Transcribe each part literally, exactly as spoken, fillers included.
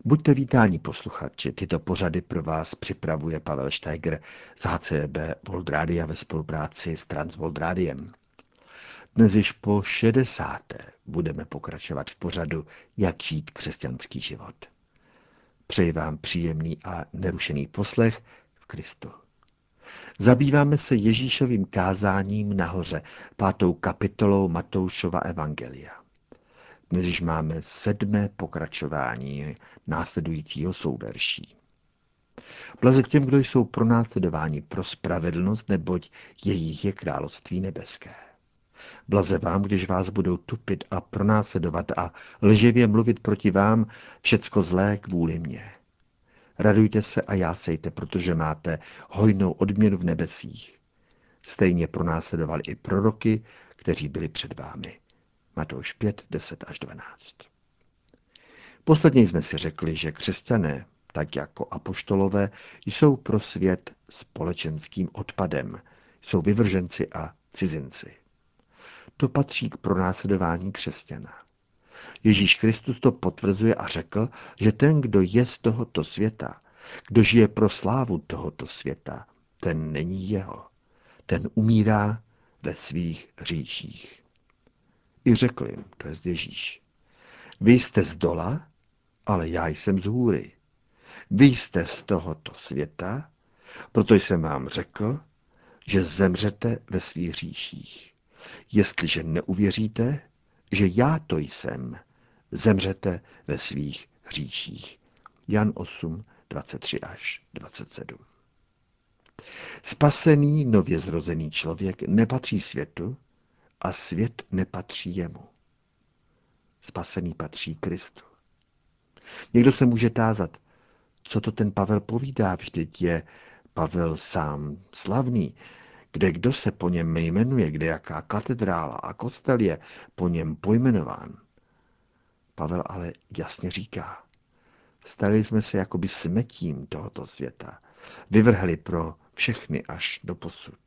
Buďte vítáni posluchači, tyto pořady pro vás připravuje Pavel Steiger z H C B World Radia ve spolupráci s Transworld Radiem. Dnes již po šedesáté budeme pokračovat v pořadu Jak žít křesťanský život. Přeji vám příjemný a nerušený poslech v Kristu. Zabýváme se Ježíšovým kázáním nahoře, pátou kapitolou Matoušova evangelia. Dnes již máme sedmé pokračování následujícího souverší. Blaze těm, kdo jsou pronásledováni pro spravedlnost, neboť jejich je království nebeské. Blaze vám, když vás budou tupit a pronásledovat a lživě mluvit proti vám všecko zlé kvůli mně. Radujte se a jásejte, protože máte hojnou odměnu v nebesích. Stejně pronásledovali i proroky, kteří byli před vámi. Matouš pět, deset až dvanáct. Posledně jsme si řekli, že křesťané, tak jako apoštolové, jsou pro svět společenským odpadem, jsou vyvrženci a cizinci. To patří k pronásledování křesťana. Ježíš Kristus to potvrzuje a řekl, že ten, kdo je z tohoto světa, kdo žije pro slávu tohoto světa, ten není jeho. Ten umírá ve svých hříších. I řekl jim, to je Ježíš, vy jste z dola, ale já jsem z hůry. Vy jste z tohoto světa, proto jsem vám řekl, že zemřete ve svých hříších. Jestliže neuvěříte, že já to jsem, zemřete ve svých hříších. Jan osm, dvacet tři až dvacet sedm. Spasený, nově zrozený člověk nepatří světu a svět nepatří jemu. Spasený patří Kristu. Někdo se může tázat, co to ten Pavel povídá, vždyť je Pavel sám slavný, kde kdo se po něm jmenuje, kde jaká katedrála a kostel je po něm pojmenován. Pavel ale jasně říká, stali jsme se jakoby smetím tohoto světa, vyvrhli pro všechny až do posud.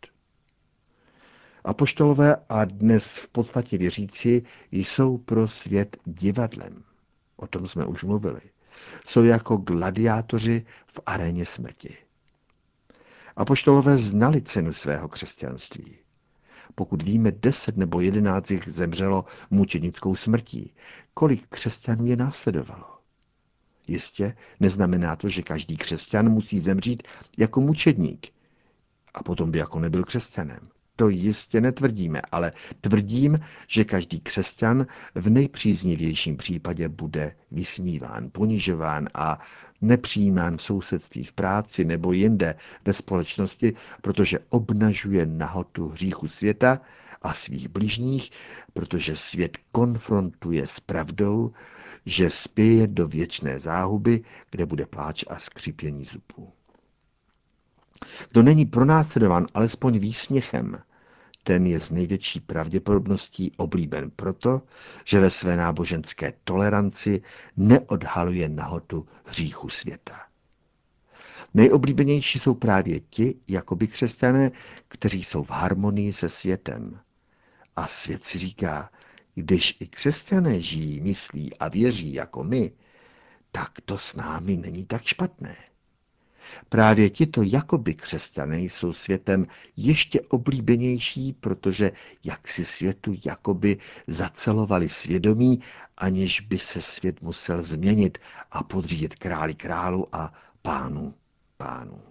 Apoštolové a dnes v podstatě věřící jsou pro svět divadlem. O tom jsme už mluvili. Jsou jako gladiátoři v aréně smrti. Apoštolové znali cenu svého křesťanství. Pokud víme, deset nebo jedenáct jich zemřelo mučenickou smrtí. Kolik křesťanů je následovalo? Jistě neznamená to, že každý křesťan musí zemřít jako mučedník a potom by jako nebyl křesťanem. To jistě netvrdíme, ale tvrdím, že každý křesťan v nejpříznivějším případě bude vysmíván, ponižován a nepřijímán v sousedství, v práci nebo jinde ve společnosti, protože obnažuje nahotu hříchu světa a svých bližních, protože svět konfrontuje s pravdou, že spěje do věčné záhuby, kde bude pláč a skřípění zubů. Kdo není pronásledován alespoň výsměchem, ten je s největší pravděpodobností oblíben proto, že ve své náboženské toleranci neodhaluje nahotu hříchu světa. Nejoblíbenější jsou právě ti, jakoby křesťané, kteří jsou v harmonii se světem. A svět si říká, když i křesťané žijí, myslí a věří jako my, tak to s námi není tak špatné. Právě tito jakoby křesťané jsou světem ještě oblíbenější, protože jak si světu jakoby zacelovali svědomí, aniž by se svět musel změnit a podřídit králi králu a pánu pánů.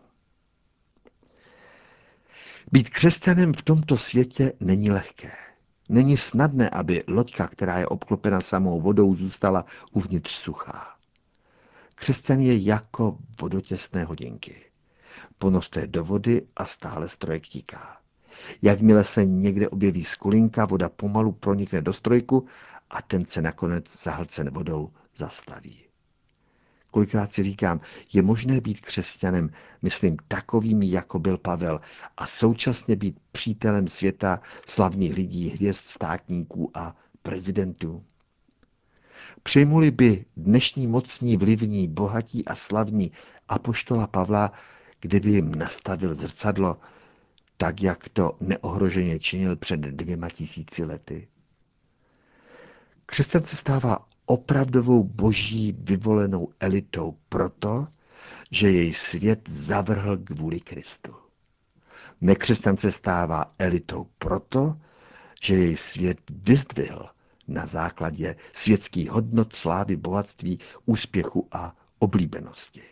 Být křesťanem v tomto světě není lehké. Není snadné, aby loďka, která je obklopena samou vodou, zůstala uvnitř suchá. Křesťan je jako vodotěsné hodinky. Ponořte do vody a stále strojek tíká. Jakmile se někde objeví skulinka, voda pomalu pronikne do strojku a ten se nakonec zahlcen vodou zastaví. Kolikrát si říkám, je možné být křesťanem, myslím takovým, jako byl Pavel, a současně být přítelem světa, slavných lidí, hvězd, státníků a prezidentů. Přijmuli by dnešní mocní, vlivní, bohatí a slavní apoštola Pavla, kdyby jim nastavil zrcadlo, tak jak to neohroženě činil před dvěma tisíci lety. Křesťan se stává opravdovou boží vyvolenou elitou proto, že jej svět zavrhl kvůli Kristu. Nekřesťan se stává elitou proto, že jej svět vyzdvihl na základě světských hodnot, slávy, bohatství, úspěchu a oblíbenosti.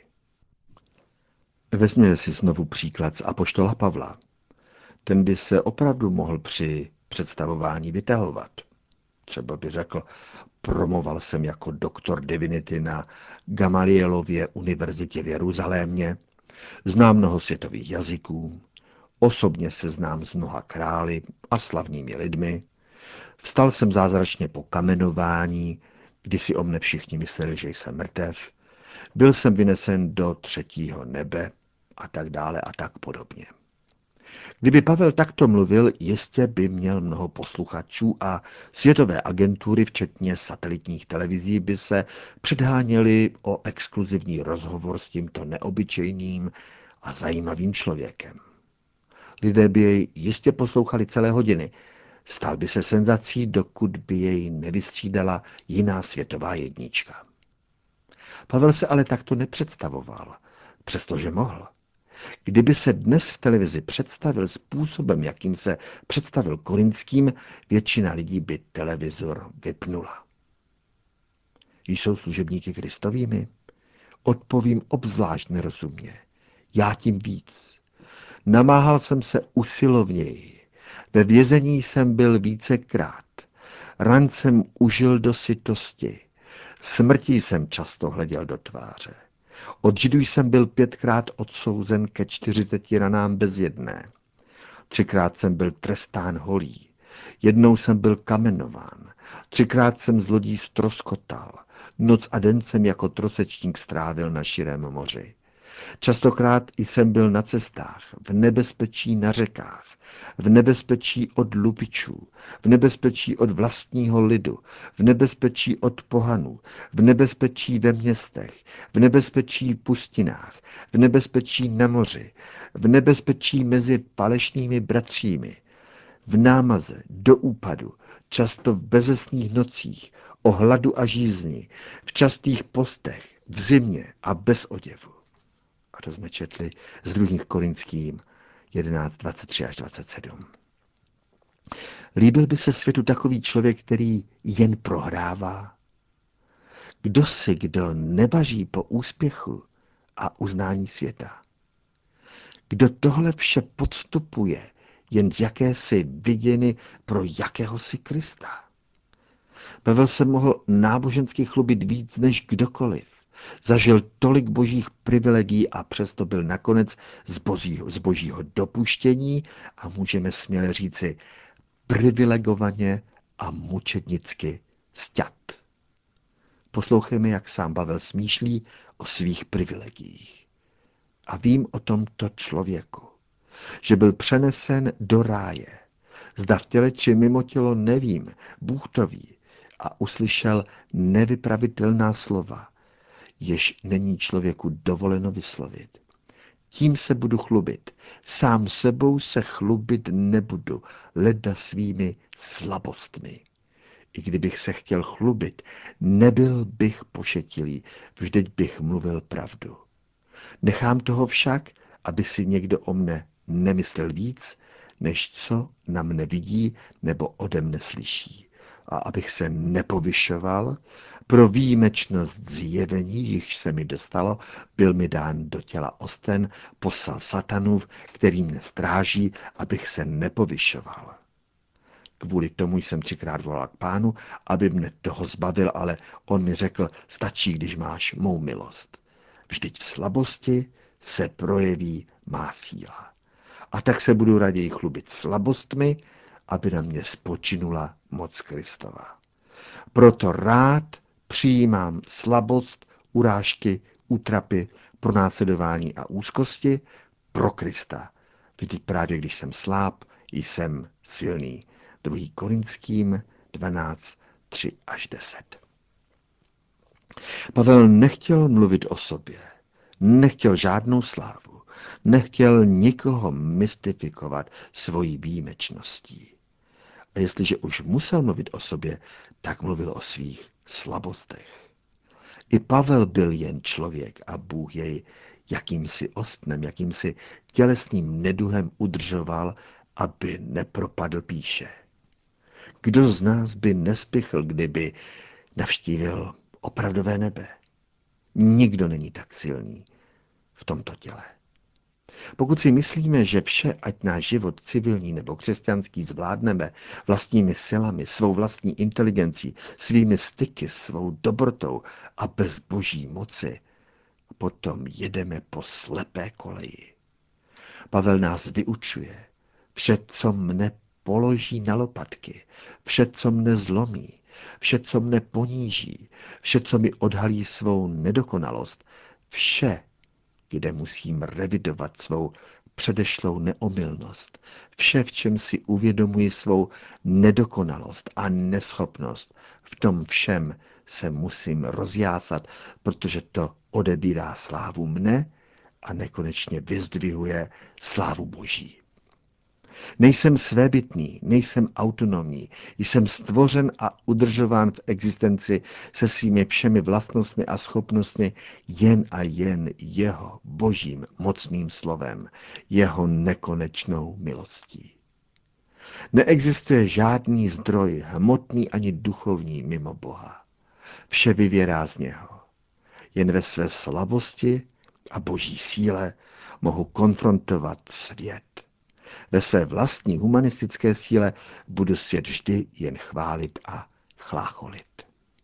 Vezměme si znovu příklad z apoštola Pavla. Ten by se opravdu mohl při představování vytahovat. Třeba by řekl, promoval jsem jako doktor divinity na Gamalielově univerzitě v Jeruzalémě, znám mnoho světových jazyků, osobně se znám s mnoha králi a slavnými lidmi, vstal jsem zázračně po kamenování, kdy si o mne všichni mysleli, že jsem mrtev, byl jsem vynesen do třetího nebe a tak dále a tak podobně. Kdyby Pavel takto mluvil, jistě by měl mnoho posluchačů a světové agentury, včetně satelitních televizí, by se předháněly o exkluzivní rozhovor s tímto neobyčejným a zajímavým člověkem. Lidé by jej jistě poslouchali celé hodiny. Stal by se senzací, dokud by jej nevystřídala jiná světová jednička. Pavel se ale takto nepředstavoval, přestože mohl. Kdyby se dnes v televizi představil způsobem, jakým se představil korinským, většina lidí by televizor vypnula. Jsou služebníky Kristovými? Odpovím obzvlášť nerozumně. Já tím víc. Namáhal jsem se usilovněji. Ve vězení jsem byl vícekrát. Ran jsem užil do sytosti. Smrtí jsem často hleděl do tváře. Od Židů jsem byl pětkrát odsouzen ke čtyřiceti ranám bez jedné. Třikrát jsem byl trestán holí. Jednou jsem byl kamenován. Třikrát jsem z lodí ztroskotal. Noc a den jsem jako trosečník strávil na širém moři. Častokrát jsem byl na cestách, v nebezpečí na řekách, v nebezpečí od lupičů, v nebezpečí od vlastního lidu, v nebezpečí od pohanů, v nebezpečí ve městech, v nebezpečí v pustinách, v nebezpečí na moři, v nebezpečí mezi falešnými bratřími, v námaze, do úpadu, často v bezesných nocích, o hladu a žízni, v častých postech, v zimě a bez oděvu. A to jsme četli z druhých Korinským jedenáct, dvacet tři až dvacet sedm. Líbil by se světu takový člověk, který jen prohrává? Kdo si, kdo nebaží po úspěchu a uznání světa? Kdo tohle vše podstupuje jen z jakési viděny pro jakéhosi Krista? Pavel se mohl nábožensky chlubit víc než kdokoliv. Zažil tolik božích privilegií a přesto byl nakonec z božího, z božího dopuštění a můžeme směle říci privilegovaně a mučednicky sťat. Poslouchejme, jak sám Pavel smýšlí o svých privilegiích. A vím o tomto člověku, že byl přenesen do ráje. Zda v těle či mimo tělo nevím, Bůh to ví, a uslyšel nevypravitelná slova, jež není člověku dovoleno vyslovit. Tím se budu chlubit. Sám sebou se chlubit nebudu, leda svými slabostmi. I kdybych se chtěl chlubit, nebyl bych pošetilý, vždyť bych mluvil pravdu. Nechám toho však, aby si někdo o mne nemyslel víc, než co na mne vidí nebo ode mne slyší. A abych se nepovyšoval, pro výjimečnost zjevení, jichž se mi dostalo, byl mi dán do těla osten, poslal satanův, který mne stráží, abych se nepovyšoval. Kvůli tomu jsem třikrát volal k Pánu, aby mne toho zbavil, ale on mi řekl, stačí, když máš mou milost. Vždyť v slabosti se projeví má síla. A tak se budu raději chlubit slabostmi, aby na mě spočinula moc Kristova. Proto rád přijímám slabost, urážky, útrapy, pronásledování a úzkosti pro Krista. Vždyť právě když jsem sláb, jsem silný. druhý Korinským dvanáct, tři až deset. Pavel nechtěl mluvit o sobě, nechtěl žádnou slávu, nechtěl nikoho mystifikovat svojí výjimečností. A jestliže už musel mluvit o sobě, tak mluvil o svých slabostech. I Pavel byl jen člověk a Bůh jej jakýmsi ostnem, jakýmsi tělesným neduhem udržoval, aby nepropadl píše. Kdo z nás by nespichl, kdyby navštívil opravdové nebe? Nikdo není tak silný v tomto těle. Pokud si myslíme, že vše, ať náš život civilní nebo křesťanský zvládneme vlastními silami, svou vlastní inteligencí, svými styky, svou dobrotou a bez boží moci, potom jedeme po slepé koleji. Pavel nás vyučuje. Vše, co mne položí na lopatky, vše, co mne zlomí, vše, co mne poníží, vše, co mi odhalí svou nedokonalost, vše, kde musím revidovat svou předešlou neomylnost, vše, v čem si uvědomuji svou nedokonalost a neschopnost, v tom všem se musím rozjásat, protože to odebírá slávu mne a nekonečně vyzdvihuje slávu Boží. Nejsem svébytný, nejsem autonomní, jsem stvořen a udržován v existenci se svými všemi vlastnostmi a schopnostmi jen a jen jeho božím mocným slovem, jeho nekonečnou milostí. Neexistuje žádný zdroj, hmotný ani duchovní, mimo Boha. Vše vyvěrá z něho. Jen ve své slabosti a boží síle mohu konfrontovat svět. Ve své vlastní humanistické síle budu svět vždy jen chválit a chlácholit.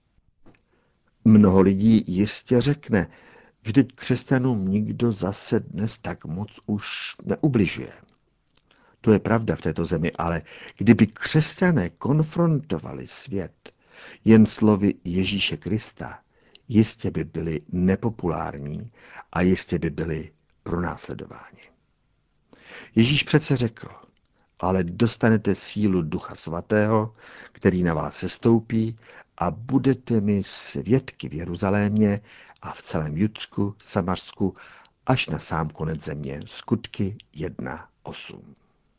Mnoho lidí jistě řekne, vždyť křesťanům nikdo zase dnes tak moc už neubližuje. To je pravda v této zemi, ale kdyby křesťané konfrontovali svět jen slovy Ježíše Krista, jistě by byli nepopulární a jistě by byli pronásledováni. Ježíš přece řekl, ale dostanete sílu Ducha Svatého, který na vás sestoupí a budete mi svědky v Jeruzalémě a v celém Judsku, Samařsku, až na sám konec země. Skutky jedna osm.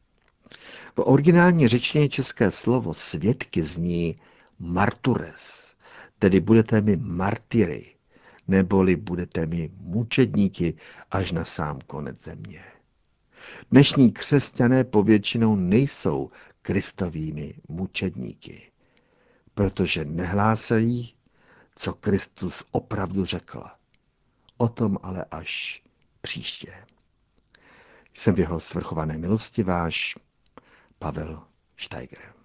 V originální řečtině české slovo svědky zní martures, tedy budete mi martyry, neboli budete mi mučedníky až na sám konec země. Dnešní křesťané povětšinou nejsou kristovými mučedníky, protože nehlásají, co Kristus opravdu řekl. O tom ale až příště. Jsem v jeho svrchované milosti váš Pavel Steiger.